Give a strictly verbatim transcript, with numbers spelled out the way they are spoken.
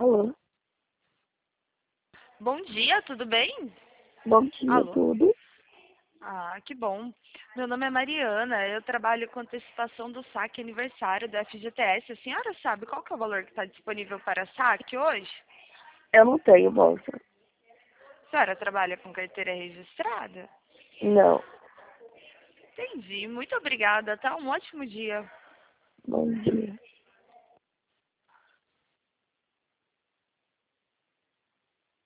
Alô? Bom dia, tudo bem? Bom dia, Alô? tudo? Ah, que bom. Meu nome é Mariana, eu trabalho com antecipação do saque aniversário da F G T S. A senhora sabe qual que é o valor que está disponível para saque hoje? Eu não tenho bolsa. A senhora trabalha com carteira registrada? Não. Entendi, muito obrigada, tá? Um ótimo dia. Bom dia.